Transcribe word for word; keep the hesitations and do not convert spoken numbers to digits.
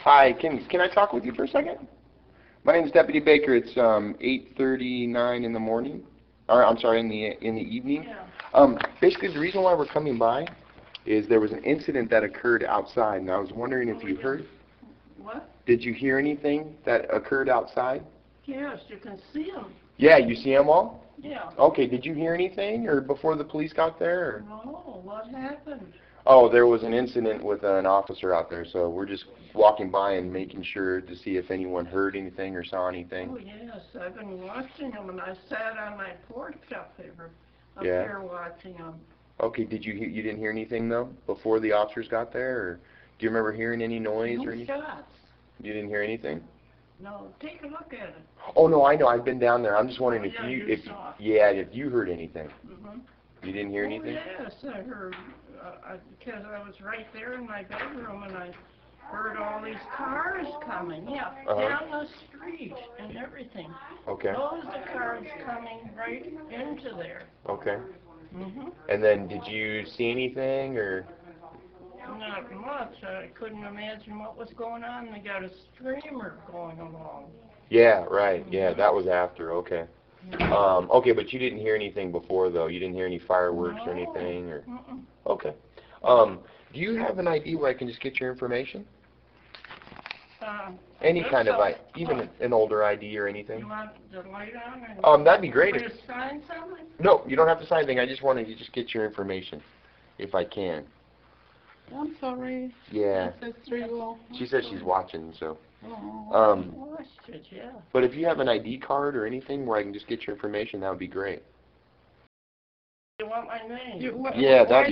Hi, can can I talk with you for a second? My name is Deputy Baker. It's um, eight thirty-nine in the morning, or I'm sorry, in the in the evening. Yeah. Um, basically, the reason why we're coming by is there was an incident that occurred outside, and I was wondering if you heard. What? Did you hear anything that occurred outside? Yes, you can see them. Yeah, you see them all? Yeah. Okay. Did you hear anything, or before the police got there? Or? No, what happened? Oh, there was an incident with an officer out there, so we're just walking by and making sure to see if anyone heard anything or saw anything. Oh yes, I've been watching them, and I sat on my porch up here, up Yeah. here watching them. Okay, did you hear, you didn't hear anything though before the officers got there, or do you remember hearing any noise No or anything? shots. You didn't hear anything? No, take a look at it. Oh no, I know. I've been down there. I'm just wondering Oh, if yeah, you, you if saw it. yeah, if you heard anything. Mm-hmm. You didn't hear anything? Oh yes, I heard, uh, I, because I was right there in my bedroom, and I heard all these cars coming, yeah, Uh-huh. down the street and everything. Okay. Those are cars coming right into there. Okay. Mm-hmm. And then did you see anything or? Not much. I couldn't imagine what was going on. They got a streamer going along. Yeah, right. Yeah, that was after. Okay. Um, okay, but you didn't hear anything before though. You didn't hear any fireworks or No. anything, or? Mm-mm. Okay. Um, do you have an I D where I can just get your information? Uh, Any this kind of side. I, even an, an older I D or anything? You want the light on? And Um, that'd be great. Want If, me to sign something? no, you don't have to sign anything. I just wanted to just get your information, if I can. I'm sorry. Yeah. It says three will. She says she's watching, so. Oh, Um, I watched it, yeah. But if you have an I D card or anything where I can just get your information, that would be great. You want my name? You- what- Yeah, why that'd